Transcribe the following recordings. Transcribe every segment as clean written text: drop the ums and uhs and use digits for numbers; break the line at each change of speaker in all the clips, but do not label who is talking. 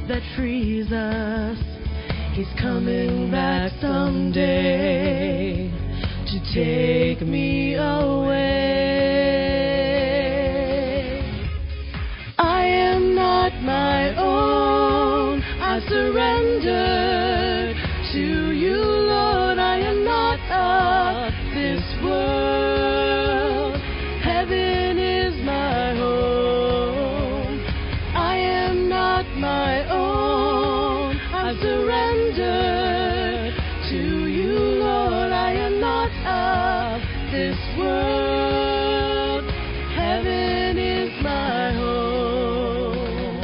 that frees us. He's coming back someday to take me away. I am not my own. I surrender to you, Lord. I am not of this world. Heaven is my home. I am not my own. I surrender to you, Lord. I am not of this world. Heaven is my home.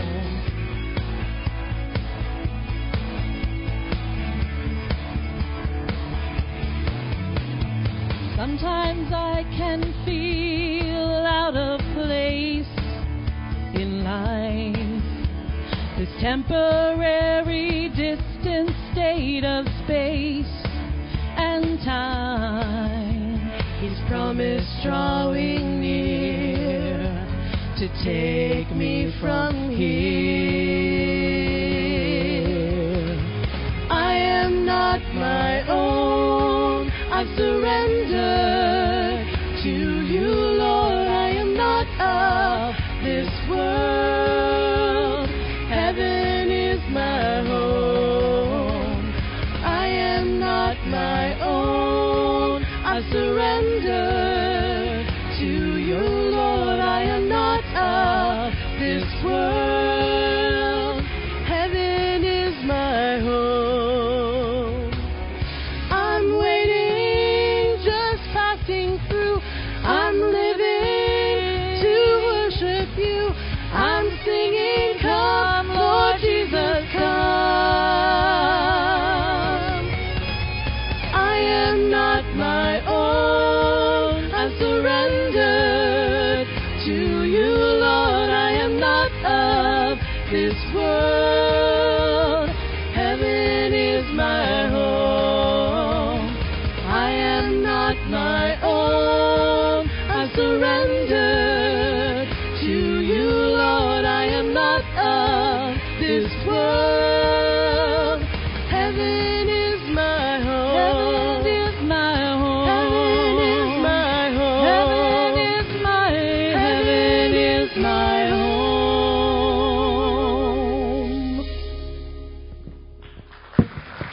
Sometimes I can feel out of place in life. This temporary distant state of space and time. His promise drawing near to take me from here. I am not my own. I surrender to you, Lord. I am not of this world. Heaven is my home. I am not my own. I surrender to you, Lord. I am not of this world. Heaven is my home. I'm waiting, just passing through. I'm living to worship you. I'm singing, come, Lord Jesus, come. I am not my own. I surrender to you, Lord. I am not of this world. Heaven is my home. I am not my own. I surrender to you, Lord. I am not of this world.